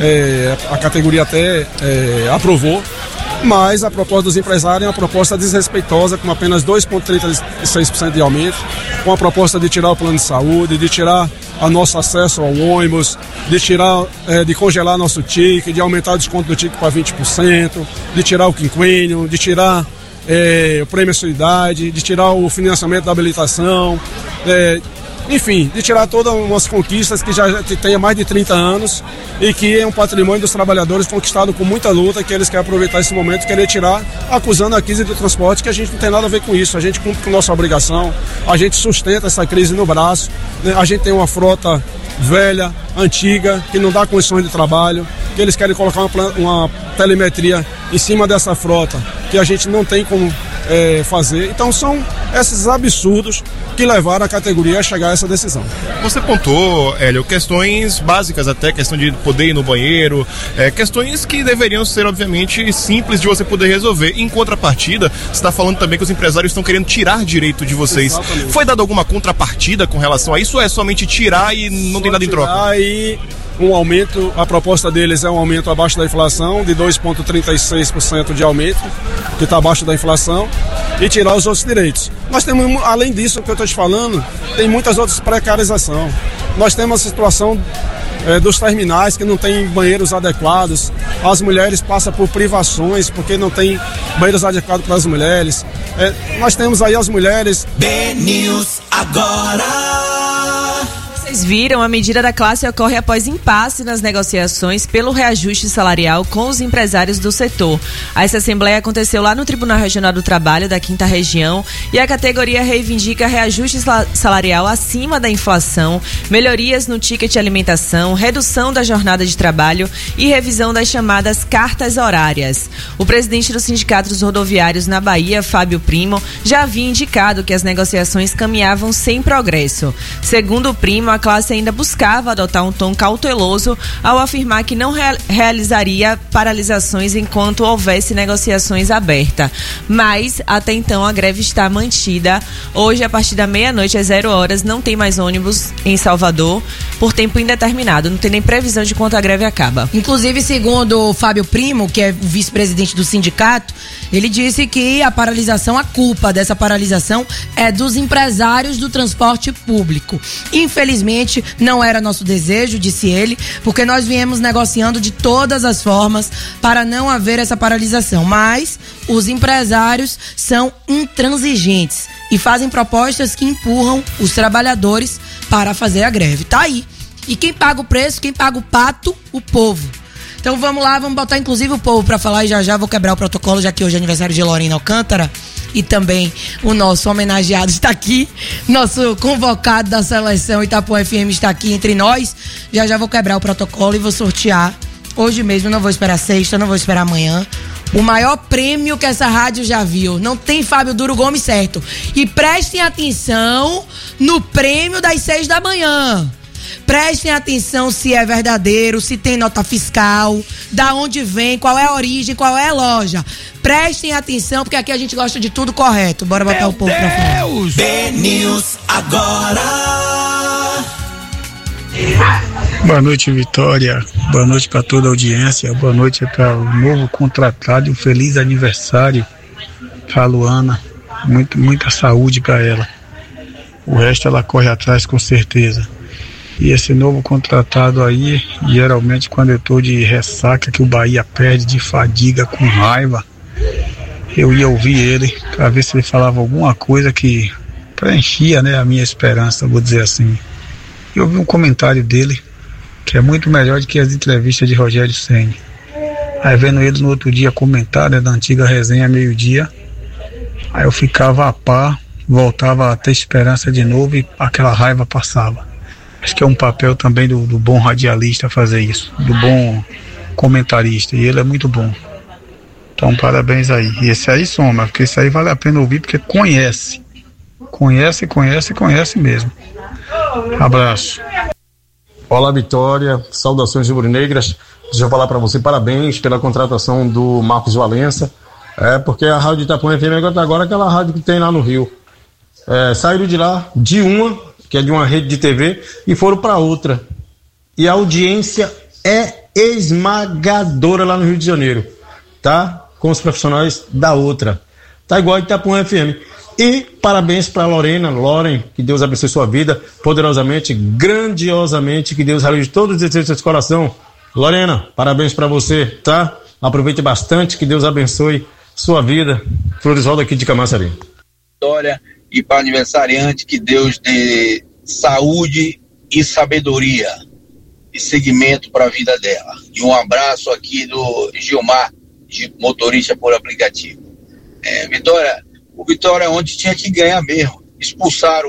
é, a categoria até é, aprovou. Mas a proposta dos empresários é uma proposta desrespeitosa, com apenas dois vírgula trinta e seis por cento de aumento, com a proposta de tirar o plano de saúde, de tirar o nosso acesso ao ônibus, de tirar, é, de congelar nosso ticket, de aumentar o desconto do ticket para vinte por cento, de tirar o quinquênio, de tirar é, o prêmio mensalidade, de tirar o financiamento da habilitação, é, enfim, de tirar todas umas conquistas que já tem há mais de trinta anos e que é um patrimônio dos trabalhadores conquistado com muita luta, que eles querem aproveitar esse momento e querer tirar, acusando a crise do transporte, que a gente não tem nada a ver com isso, a gente cumpre com nossa obrigação, a gente sustenta essa crise no braço, né? A gente tem uma frota velha, antiga, que não dá condições de trabalho, que eles querem colocar uma, uma telemetria em cima dessa frota, que a gente não tem como é, fazer. Então são esses absurdos que levaram a categoria a chegar a essa decisão. Você pontuou, Hélio, questões básicas até, questão de poder ir no banheiro, é, questões que deveriam ser, obviamente, simples de você poder resolver. Em contrapartida, você está falando também que os empresários estão querendo tirar direito de vocês. Exatamente. Foi dada alguma contrapartida com relação a isso ou é somente tirar e não Só tem nada em troca? E um aumento, a proposta deles é um aumento abaixo da inflação, de dois vírgula trinta e seis por cento de aumento, que está abaixo da inflação, e tirar os outros direitos. Nós temos, além disso que eu estou te falando, tem muitas outras precarizações. Nós temos a situação é, dos terminais que não tem banheiros adequados, as mulheres passam por privações porque não tem banheiros adequados para as mulheres. É, nós temos aí as mulheres... B-News agora... Vocês viram, a medida da classe ocorre após impasse nas negociações pelo reajuste salarial com os empresários do setor. Essa assembleia aconteceu lá no Tribunal Regional do Trabalho da Quinta Região e a categoria reivindica reajuste salarial acima da inflação, melhorias no ticket alimentação, redução da jornada de trabalho e revisão das chamadas cartas horárias. O presidente do Sindicato dos Rodoviários na Bahia, Fábio Primo, já havia indicado que as negociações caminhavam sem progresso. Segundo o Primo, a classe ainda buscava adotar um tom cauteloso ao afirmar que não rea- realizaria paralisações enquanto houvesse negociações abertas. Mas, até então, a greve está mantida. Hoje, a partir da meia-noite às zero horas, não tem mais ônibus em Salvador por tempo indeterminado. Não tem nem previsão de quanto a greve acaba. Inclusive, segundo o Fábio Primo, que é o vice-presidente do sindicato, ele disse que a paralisação, a culpa dessa paralisação é dos empresários do transporte público. Infelizmente, não era nosso desejo, disse ele, porque nós viemos negociando de todas as formas para não haver essa paralisação. Mas os empresários são intransigentes e fazem propostas que empurram os trabalhadores para fazer a greve. Tá aí. E quem paga o preço, quem paga o pato? O povo. Então vamos lá, vamos botar inclusive o povo para falar e já já vou quebrar o protocolo, já que hoje é aniversário de Lorena Alcântara e também o nosso homenageado está aqui, nosso convocado da seleção Itapuã F M está aqui entre nós. Já já vou quebrar o protocolo e vou sortear hoje mesmo, não vou esperar sexta, não vou esperar amanhã. O maior prêmio que essa rádio já viu. Não tem Fábio Duro Gomes certo. E prestem atenção no prêmio das seis da manhã. Prestem atenção se é verdadeiro, se tem nota fiscal, da onde vem, qual é a origem, qual é a loja. Prestem atenção, porque aqui a gente gosta de tudo correto. Bora botar Meu o povo Deus. pra falar. B-News agora. Boa noite, Vitória. Boa noite para toda a audiência. Boa noite para o novo contratado. Um feliz aniversário para a Luana. Muito, muita saúde para ela. O resto ela corre atrás com certeza. E esse novo contratado aí, geralmente quando eu estou de ressaca, que o Bahia perde, de fadiga, com raiva, eu ia ouvir ele para ver se ele falava alguma coisa que preenchia, né, a minha esperança, vou dizer assim. Eu vi um comentário dele que é muito melhor do que as entrevistas de Rogério Ceni. Aí vendo ele no outro dia comentar, né, da antiga resenha meio-dia, aí eu ficava a par, voltava a ter esperança de novo e aquela raiva passava. Acho que é um papel também do, do bom radialista fazer isso, do bom comentarista, e ele é muito bom. Então parabéns aí. E esse aí soma, porque esse aí vale a pena ouvir, porque conhece. Conhece, conhece, conhece mesmo. Abraço. Olá, Vitória, saudações rubro-negras. Deixa eu falar para você, parabéns pela contratação do Marcos Valença, é, porque a Rádio Itapuã F M agora, agora é aquela rádio que tem lá no Rio. É, saíram de lá, de uma, que é de uma rede de T V, e foram para outra. E a audiência é esmagadora lá no Rio de Janeiro, tá? Com os profissionais da outra. Tá igual a Itapuã F M. E parabéns para Lorena, Loren, que Deus abençoe sua vida poderosamente, grandiosamente, que Deus realize todos os desejos do seu coração. Lorena, parabéns para você, tá? Aproveite bastante, que Deus abençoe sua vida. Floresvaldo aqui de Camaçari. Vitória, e para aniversariante, que Deus dê saúde e sabedoria e seguimento para a vida dela. E um abraço aqui do Gilmar, de motorista por aplicativo. É, Vitória, o Vitória ontem tinha que ganhar mesmo. Expulsaram